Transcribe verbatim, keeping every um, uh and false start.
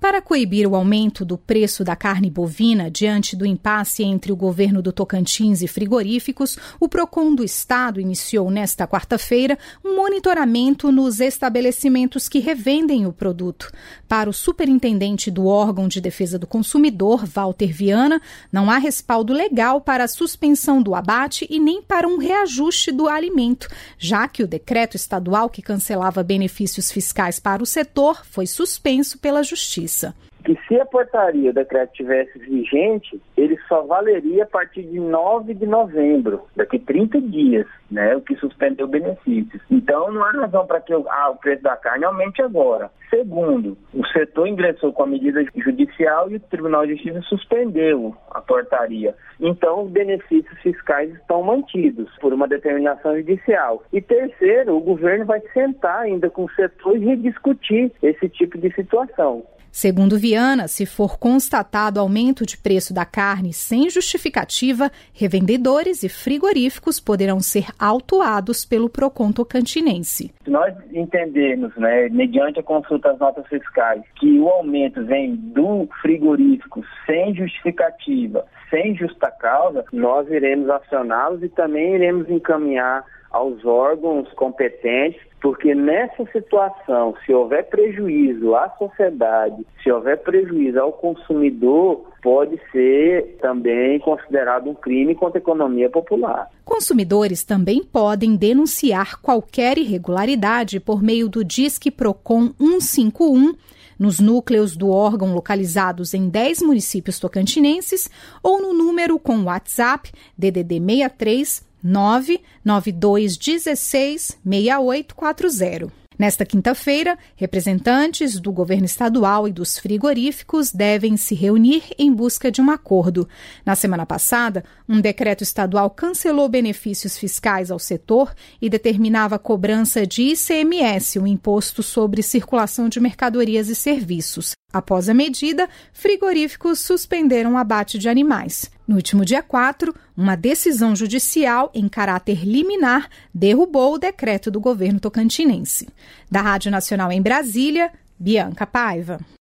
Para coibir o aumento do preço da carne bovina diante do impasse entre o governo do Tocantins e frigoríficos, o Procon do Estado iniciou nesta quarta-feira um monitoramento nos estabelecimentos que revendem o produto. Para o superintendente do órgão de defesa do consumidor, Walter Viana, não há respaldo legal para a suspensão do abate e nem para um reajuste do alimento, já que o decreto estadual que cancelava benefícios fiscais para o setor foi suspenso pela Justiça. Que se a portaria, o decreto estivesse vigente, ele só valeria a partir de nove de novembro, daqui trinta dias, né, o que suspendeu benefícios. Então não há razão para que ah, o preço da carne aumente agora. Segundo, o setor ingressou com a medida judicial e o Tribunal de Justiça suspendeu a portaria. Então os benefícios fiscais estão mantidos por uma determinação judicial. E terceiro, o governo vai sentar ainda com o setor e rediscutir esse tipo de situação. Segundo Viana, se for constatado aumento de preço da carne sem justificativa, revendedores e frigoríficos poderão ser autuados pelo Procon tocantinense. Se nós entendermos, né, mediante a consulta às notas fiscais, que o aumento vem do frigorífico sem justificativa, sem justa causa, nós iremos acioná-los e também iremos encaminhar aos órgãos competentes, porque nessa situação, se houver prejuízo à sociedade, se houver prejuízo ao consumidor, pode ser também considerado um crime contra a economia popular. Consumidores também podem denunciar qualquer irregularidade por meio do Disque Procon cento e cinquenta e um, nos núcleos do órgão localizados em dez municípios tocantinenses ou no número com WhatsApp D D D seis três nove nove dois um seis seis oito quatro zero. Nesta quinta-feira, representantes do governo estadual e dos frigoríficos devem se reunir em busca de um acordo. Na semana passada, um decreto estadual cancelou benefícios fiscais ao setor e determinava a cobrança de I C M S, o Imposto sobre Circulação de Mercadorias e Serviços. Após a medida, frigoríficos suspenderam o abate de animais. No último dia quatro, uma decisão judicial em caráter liminar derrubou o decreto do governo tocantinense. Da Rádio Nacional em Brasília, Bianca Paiva.